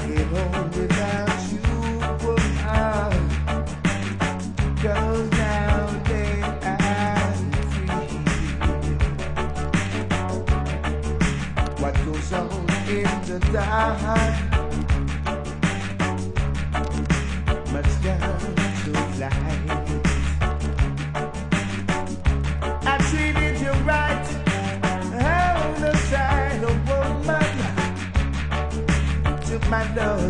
get on without you, woman. 'Cause nowadays I'm free. What goes on in the dark must come to light. I treated you right on the side of woman. Took my love